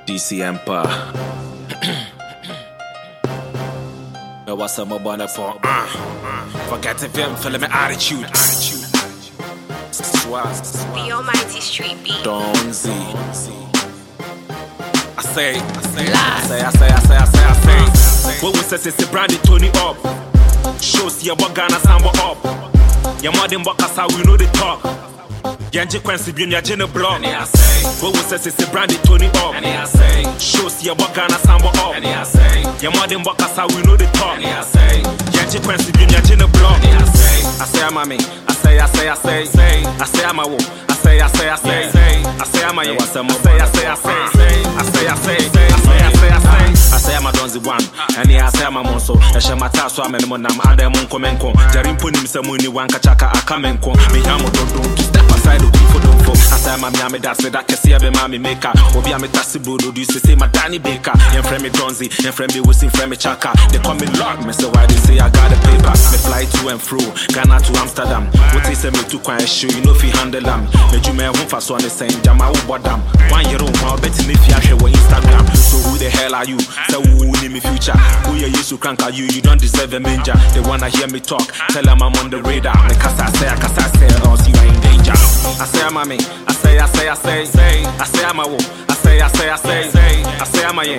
DC Empire. What's up, my bonnet for? Forget if I'm feeling my attitude. The almighty street beat. Don't see. I say. What we say is branded Tony up. Shows your Ghana Samba up. Your modern Bakasa, we know the talk. Yanji Quincy be your general block. What we say is branded Tony up. Shows your Ghana Samba up. Your modern Bakasa, we know the talk. Yanji Quincy be your general block. I say I'm a me. I say I'm a wo. I say I'm a yo. I say I'm a donzi one. And I say I'm a monso. I share my task so I'm a monam. I dem on comenko. Jarim punim se muni wan kachaka akamenko. Me hamo don't step aside the people don't fall. I say I'm a miami that's that can see a mami maker. Obi am a tasibu do you say my Danny Baker. Yen friend me donzi, yen friend me wissing friend me chaka. They call me Lord, me say why they say I got a paper. Me fly to and fro, Ghana to Amsterdam. What they say me to quiet show, you know if you handle them. Me do me home for so on the same jama ubodam. 1 year old now betting if you share Instagram. So who the hell are you? Say who need me future? Who you used to crank are you? You don't deserve a manger. They wanna hear me talk, tell them I'm on the radar. Because I say, or see you are in danger. I say I'm a me. I say I'm a wo. I say I'm a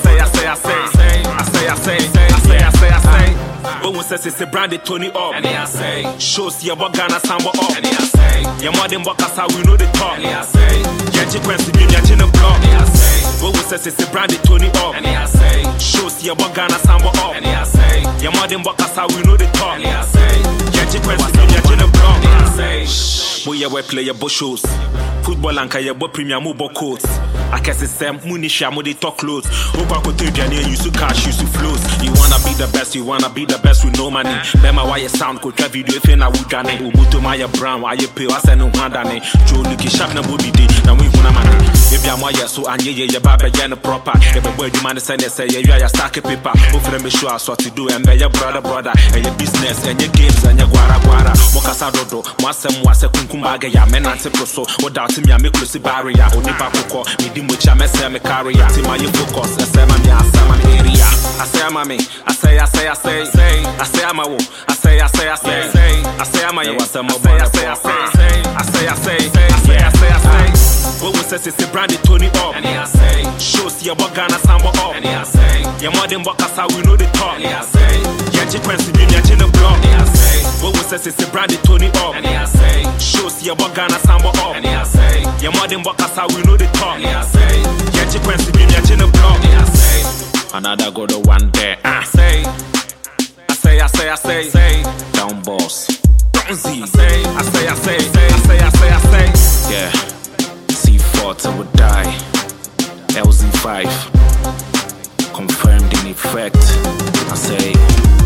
say. But when says it's a branded Tony up. Shows your Ghana Samba up. Your modern Bakasa, we know the talk. Yanji Quincy be your general block. But when says it's a branded Tony up. Shows your Ghana Samba up. Your modern Bakasa, we know the talk. Yanji Quincy be your general block. We are player shows. Football and kaya bo premium mobile coats. I guess it's them munisha mo they talk clothes. Opa ko trade and use to cash, use to flows. You wanna be the best with no money. Bema why you sound ko try video if na wudane. Ubuto maya brown, why you pay us no handane. Joe Lucky sharp na body day, na we huna money. If you am so anye ye baba ye no proper. If the boy demand send say you are stack paper. Offer me show us what to do and be your brother. And your business and your games and your guara. Mokasa dodo, mwase kunkumbaga ya menante proso. Without me, I make close barrier. Only Paco, me dim which I mess me carry. See my focus, I say my area. I say I'm a me. I say I'm a wo. I say I'm a yo. I say. What we say is a branded Tony up. Shows your Ghana Samba up. Your modern Bakasa, we know the talk. Yanji Quincy be your general block. What we say is a branded Tony up. Shows your Ghana Samba up. Your modern Bakasa, we know the talk. Yanji Quincy be your general block. Another go to one day. I say. Down boss. Donzi. I say. Yeah. C4 till we die. LZ5. Confirmed in effect. I say.